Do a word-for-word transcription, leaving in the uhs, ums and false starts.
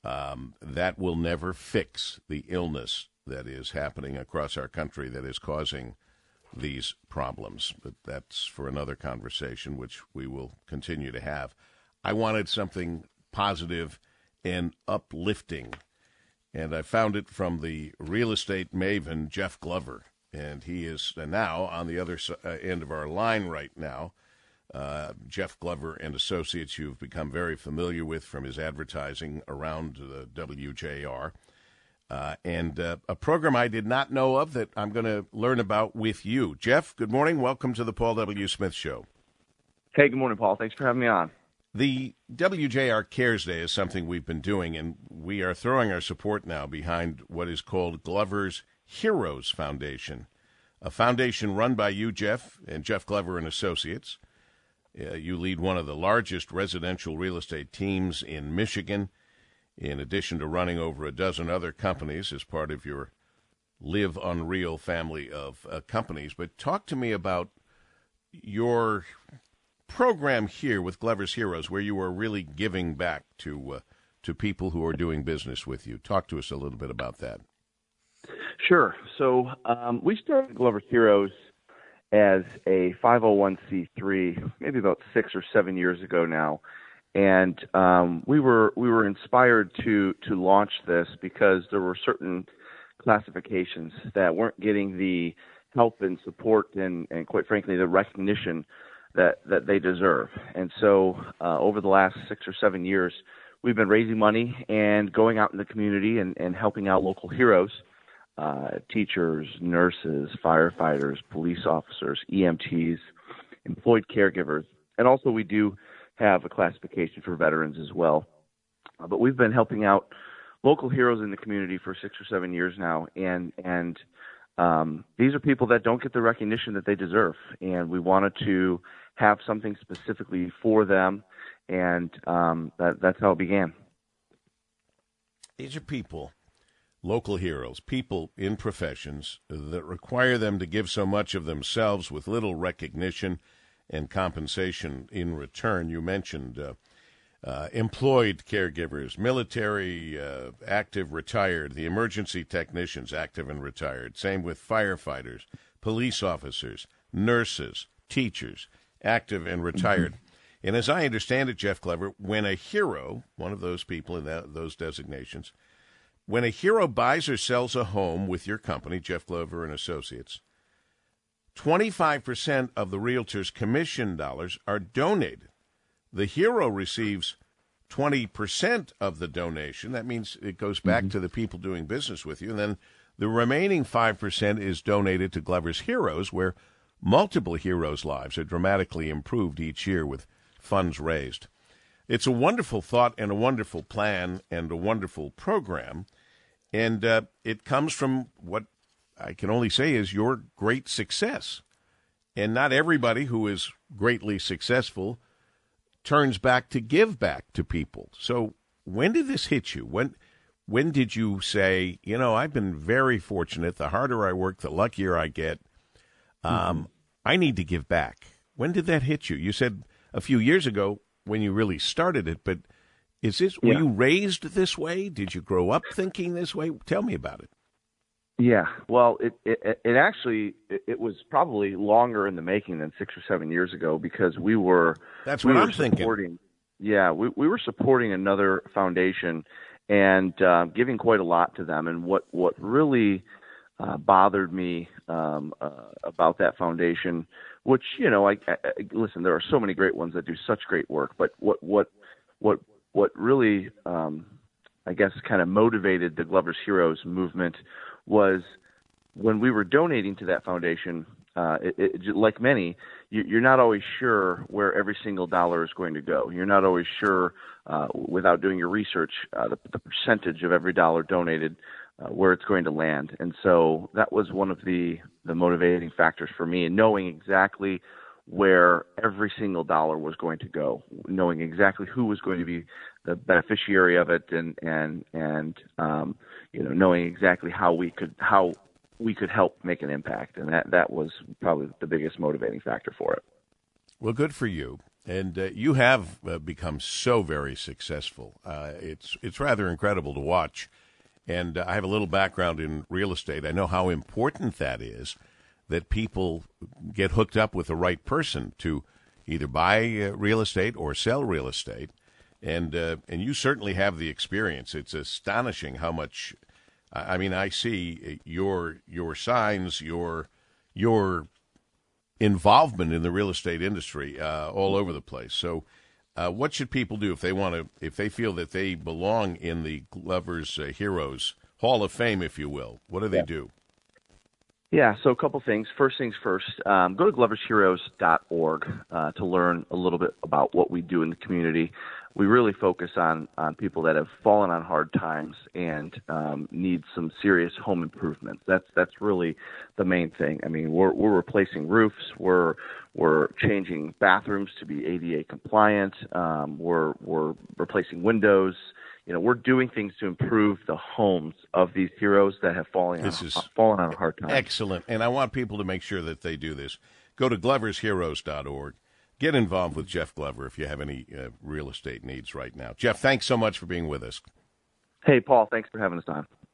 Um, that will never fix the illness that is happening across our country that is causing these problems. But that's for another conversation, which we will continue to have. I wanted something positive and uplifting, and I found it from the real estate maven, Jeff Glover. And he is now on the other end of our line right now. Uh, Jeff Glover and Associates, you've become very familiar with from his advertising around the W J R. Uh, and uh, a program I did not know of that I'm going to learn about with you. Jeff, good morning. Welcome to the Paul W. Smith Show. Hey, good morning, Paul. Thanks for having me on. The W J R Cares Day is something we've been doing, and we are throwing our support now behind what is called Glover's Heroes Foundation, a foundation run by you, Jeff, and Jeff Glover and Associates. Uh, you lead one of the largest residential real estate teams in Michigan, in addition to running over a dozen other companies as part of your Live Unreal family of uh, companies. But talk to me about your program here with Glover's Heroes, where you are really giving back to uh, to people who are doing business with you. Talk to us a little bit about that. Sure. So um, we started Glover's Heroes as a five oh one c three, maybe about six or seven years ago now, and um, we were we were inspired to to launch this because there were certain classifications that weren't getting the help and support and, and quite frankly the recognition that that they deserve. And so uh, over the last six or seven years, we've been raising money and going out in the community and, and helping out local heroes. Uh, teachers, nurses, firefighters, police officers, E M Ts, employed caregivers, and also we do have a classification for veterans as well. Uh, but we've been helping out local heroes in the community for six or seven years now, and and um, these are people that don't get the recognition that they deserve, and we wanted to have something specifically for them, and um, that, that's how it began. These are people, local heroes, people in professions that require them to give so much of themselves with little recognition and compensation in return. You mentioned uh, uh, employed caregivers, military, uh, active, retired, the emergency technicians, active and retired. Same with firefighters, police officers, nurses, teachers, active and retired. Mm-hmm. And as I understand it, Jeff Glover, when a hero, one of those people in that, those designations, when a hero buys or sells a home with your company, Jeff Glover and Associates, twenty-five percent of the realtor's commission dollars are donated. The hero receives twenty percent of the donation. That means it goes back mm-hmm. to the people doing business with you. And then the remaining five percent is donated to Glover's Heroes, where multiple heroes' lives are dramatically improved each year with funds raised. It's a wonderful thought and a wonderful plan and a wonderful program, and uh, it comes from what I can only say is your great success. And not everybody who is greatly successful turns back to give back to people. So when did this hit you? When when did you say, you know, I've been very fortunate. The harder I work, the luckier I get. Um, mm-hmm. I need to give back. When did that hit you? You said a few years ago when you really started it, but is this, yeah. were you raised this way? Did you grow up thinking this way? Tell me about it. Yeah, well, it it, it actually, it, it was probably longer in the making than six or seven years ago because we were, That's we what were I'm supporting, thinking. Yeah, we, we were supporting another foundation and uh, giving quite a lot to them. And what, what really uh, bothered me um, uh, about that foundation, which, you know, I, I, listen, there are so many great ones that do such great work, but what what what what really, um, I guess, kind of motivated the Glover's Heroes movement was when we were donating to that foundation. Uh, it, it, like many, you, you're not always sure where every single dollar is going to go. You're not always sure, uh, without doing your research, uh, the, the percentage of every dollar donated, uh, where it's going to land. And so that was one of the, the motivating factors for me, and knowing exactly where every single dollar was going to go, knowing exactly who was going to be the beneficiary of it, and and and um, you know, knowing exactly how we could how we could help make an impact, and that that was probably the biggest motivating factor for it. Well, good for you. And uh, you have uh, become so very successful. Uh, it's it's rather incredible to watch. And uh, I have a little background in real estate. I know how important that is, that people get hooked up with the right person to either buy uh, real estate or sell real estate. And uh, and you certainly have the experience. It's astonishing how much. I mean, I see your your signs, your your involvement in the real estate industry uh, all over the place. So, uh, what should people do if they want to, if they feel that they belong in the Glover's uh, Heroes Hall of Fame, if you will? What do they Yeah. do? Yeah, so a couple things. First things first, um, go to glovers heroes dot org uh, to learn a little bit about what we do in the community. We really focus on, on people that have fallen on hard times and um, need some serious home improvements. That's that's really the main thing. I mean, we're we're replacing roofs, we're we're changing bathrooms to be A D A compliant, um, we're we're replacing windows. You know, we're doing things to improve the homes of these heroes that have fallen This on, is fallen on hard times. Excellent. And I want people to make sure that they do this. Go to glovers heroes dot org. Get involved with Jeff Glover if you have any uh, real estate needs right now. Jeff, thanks so much for being with us. Hey, Paul, thanks for having us on.